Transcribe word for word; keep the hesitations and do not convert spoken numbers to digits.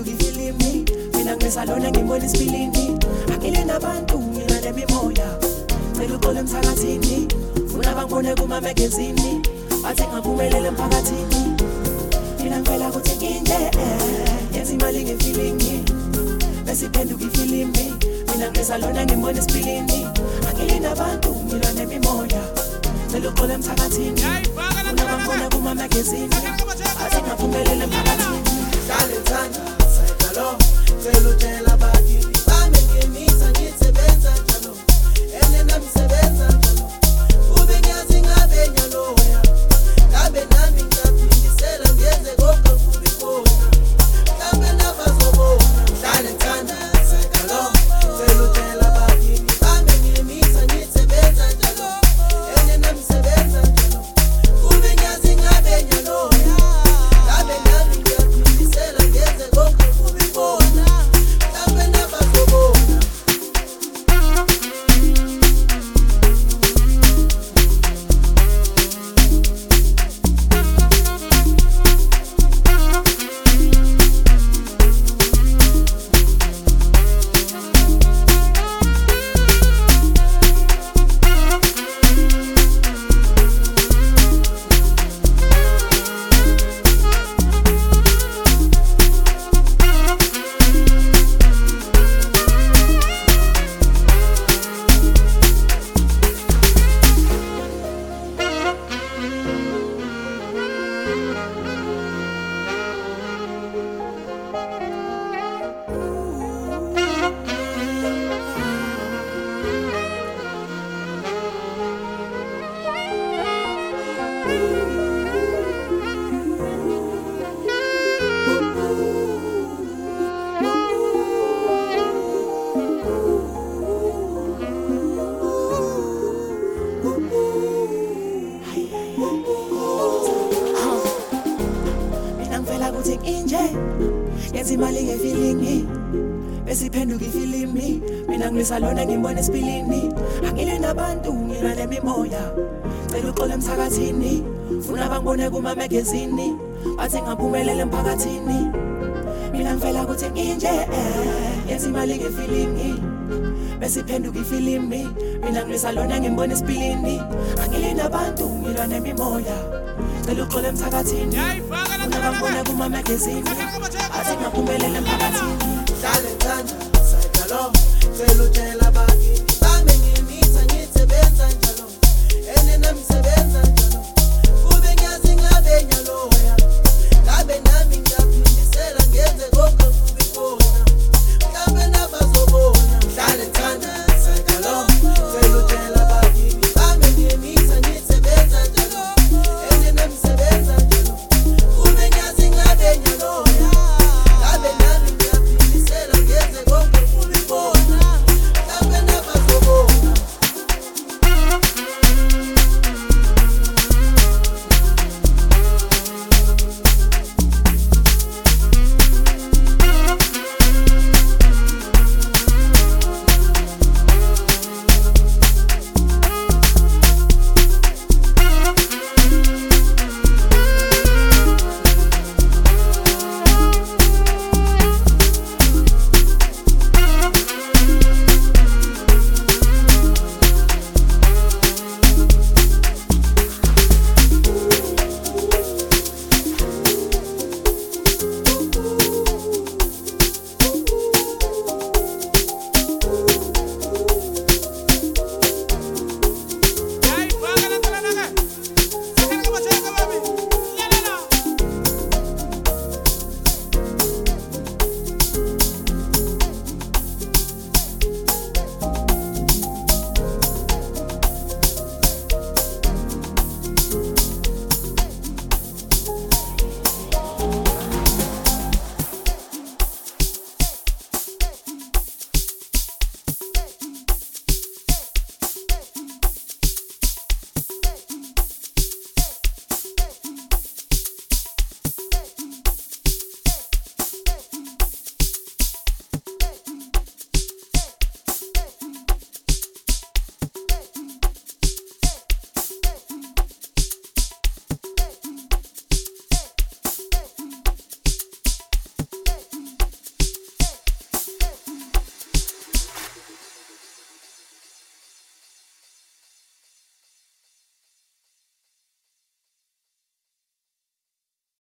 siphenduka ifilimi mina ngisalona ngibona isipilini angile nabantu ngilale mimoya cela uxole emsakathini funa bangibone kuma magazine bathi ngaphumelele emphakathini mina ngivela kuthi nginje yenza imali ngefeeling besiphenduka ifilimi mina ngisalona ngibona isipilini angile nabantu ngilale mimoya cela uxole emsakathini funa bangibone kuma magazine bathi ngaphumelele emphakathini dale thanda sayikalo cela utshela bakini bame ngemisa ngisebenza njalo ene namisebenza njalo ube ngiyazi ngabe nyaloya ngabe nami ngiyaphindisela ngenze konke kubi khona ngabe nabazobona dale thanda sayikalo cela utshela bakini bame ngemisa ngisebenza njalo ene namisebenza njalo ube ngiyazi ngabe nyaloya ngabe nami ngiyaphindisela ngenze konke kubi khona ngabe nabazobona yenza imali ngefeeling besiphenduka ifilimi mina ngisalona ngibona isipilini angile nabantu ngilale mimoya cela uxole emsakathini funa bangibone kuma magazine bathi ngaphumelele emphakathini mina ngivela ukuthi nginje yenza imali ngefeeling besiphenduka ifilimi mina ngisalona ngibona isipilini angile nabantu ngilale mimoya cela uxole emsakathini funa bangibone kuma magazine bathi ngaphumelele emphakathini